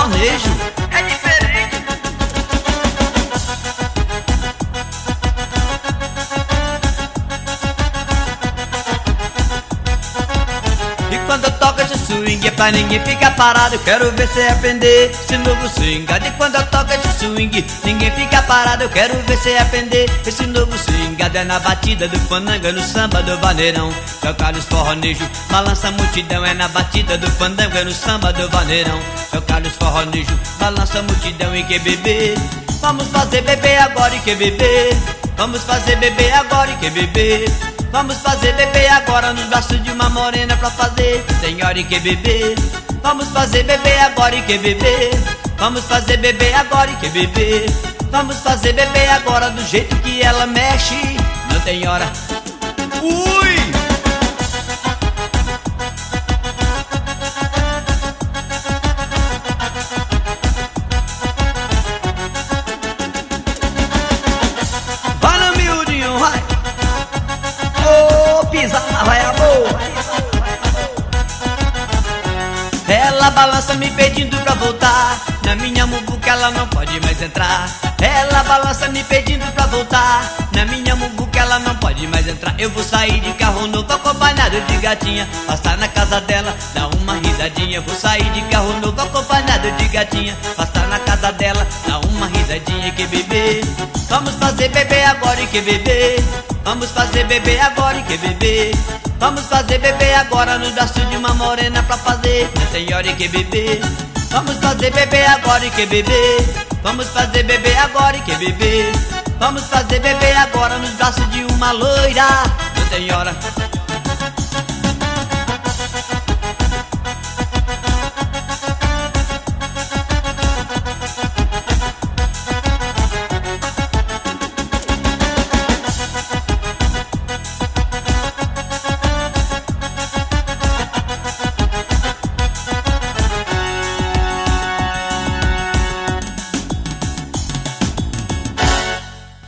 sertanejo é diferente. E quando eu toco esse swing é pra ninguém ficar parado. Eu quero ver cê aprender esse novo swingado. E quando eu toco esse swing, ninguém fica parado. Eu quero ver cê aprender esse novo swingado. É na batida do fandango, é no samba do vaneirão. Tocar os forronejo, balança a multidão. É na batida do fandango, é no samba do vaneirão. Tocar os forronejo, balança a multidão. E quer beber? Vamos fazer beber agora e quer beber? Vamos fazer beber agora e quer beber? Vamos fazer beber agora nos braços de uma morena pra fazer senhora e quer beber? Vamos fazer beber agora e quer beber? Vamos fazer beber agora e quer beber? Vamos fazer beber agora do jeito que ela mexe. Não tem hora. Ui! Vai no miudinho, vai! Pisa na vaia boa. Ela balança me pedindo pra voltar. Na minha muvuca ela não pode mais entrar. Ela balança me pedindo pra voltar. Na minha muvuca ela não pode mais entrar. Eu vou sair de carro novo acompanhado de gatinha. Passar na casa dela, dar uma risadinha. Eu vou sair de carro novo acompanhado de gatinha. Passar na casa dela, dar uma risadinha. Que beber? Vamos fazer beber agora e que beber? Vamos fazer beber agora e quer beber? Vamos fazer beber agora nos braços de uma morena pra fazer minha senhora e quer beber? Vamos fazer beber agora e quer beber? Vamos fazer beber agora e quer beber? Vamos fazer beber agora nos braços de uma loira, minha senhora.